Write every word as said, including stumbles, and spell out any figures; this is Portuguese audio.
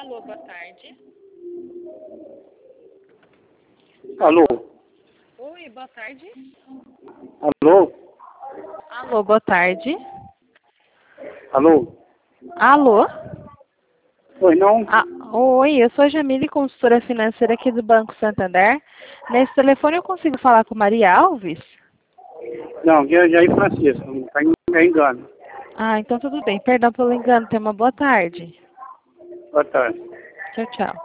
Alô, boa tarde. Alô? Oi, boa tarde. Alô? Alô, boa tarde. Alô? Alô? Oi, não? Ah, oi, eu sou a Jamile, consultora financeira aqui do Banco Santander. Nesse telefone eu consigo falar com Maria Alves? Não, já, já é Francisco, não tá me engano. Ah, então tudo bem. Perdão pelo engano. Tenha uma boa tarde. Boa tarde. Tchau, tchau.